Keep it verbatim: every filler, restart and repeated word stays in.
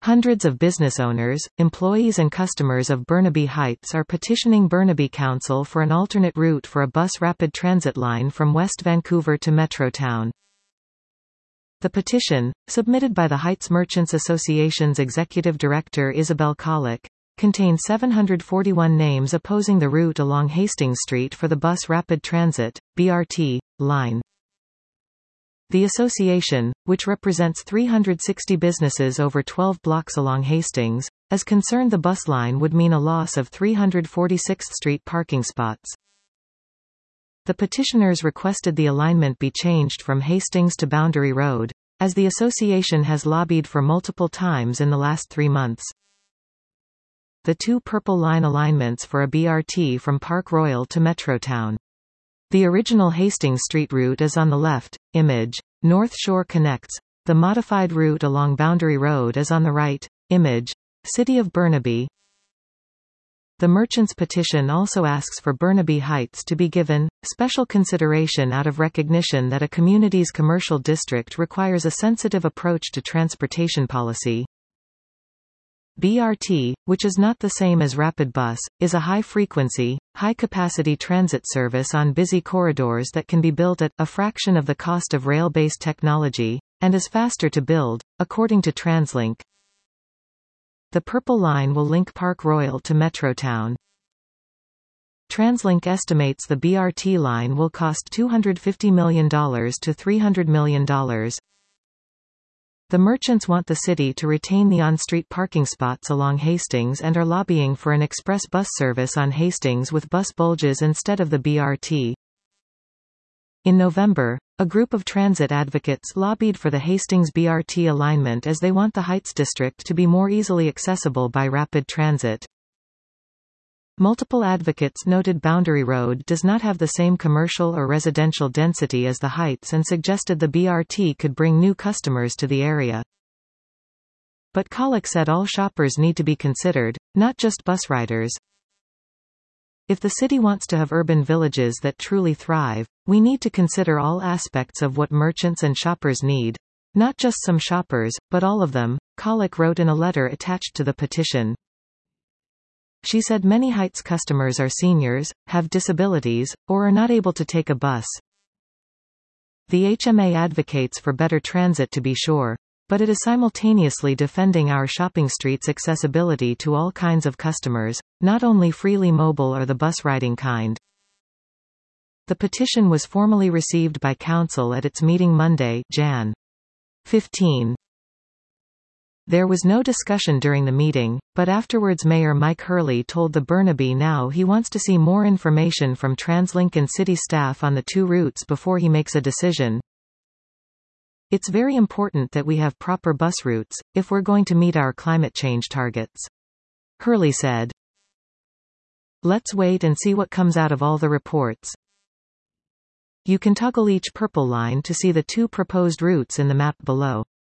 Hundreds of business owners, employees and customers of Burnaby Heights are petitioning Burnaby Council for an alternate route for a bus rapid transit line from West Vancouver to Metrotown. The petition, submitted by the Heights Merchants Association's Executive Director Isabel Kollick, contains seven hundred forty-one names opposing the route along Hastings Street for the Bus Rapid Transit, B R T, line. The association, which represents three hundred sixty businesses over twelve blocks along Hastings, is concerned the bus line would mean a loss of three hundred forty-sixth Street parking spots. The petitioners requested the alignment be changed from Hastings to Boundary Road, as the association has lobbied for multiple times in the last three months. The two Purple Line alignments for a B R T from Park Royal to Metrotown. The original Hastings Street route is on the left, image. North Shore connects. The modified route along Boundary Road is on the right, image. City of Burnaby. The merchants' petition also asks for Burnaby Heights to be given special consideration out of recognition that a community's commercial district requires a sensitive approach to transportation policy. B R T, which is not the same as Rapid Bus, is a high-frequency, high-capacity transit service on busy corridors that can be built at a fraction of the cost of rail-based technology, and is faster to build, according to TransLink. The Purple Line will link Park Royal to Metrotown. TransLink estimates the B R T line will cost two hundred fifty million dollars to three hundred million dollars. The merchants want the city to retain the on-street parking spots along Hastings and are lobbying for an express bus service on Hastings with bus bulges instead of the B R T. In November, a group of transit advocates lobbied for the Hastings B R T alignment as they want the Heights District to be more easily accessible by rapid transit. Multiple advocates noted Boundary Road does not have the same commercial or residential density as the Heights and suggested the B R T could bring new customers to the area. But Kollick said all shoppers need to be considered, not just bus riders. If the city wants to have urban villages that truly thrive, we need to consider all aspects of what merchants and shoppers need. Not just some shoppers, but all of them, Kollick wrote in a letter attached to the petition. She said many Heights customers are seniors, have disabilities, or are not able to take a bus. The H M A advocates for better transit to be sure, but it is simultaneously defending our shopping streets' accessibility to all kinds of customers, not only freely mobile or the bus riding kind. The petition was formally received by Council at its meeting Monday, January fifteenth. There was no discussion during the meeting, but afterwards Mayor Mike Hurley told the Burnaby Now he wants to see more information from TransLink and city staff on the two routes before he makes a decision. It's very important that we have proper bus routes, if we're going to meet our climate change targets. Hurley said. Let's wait and see what comes out of all the reports. You can toggle each purple line to see the two proposed routes in the map below.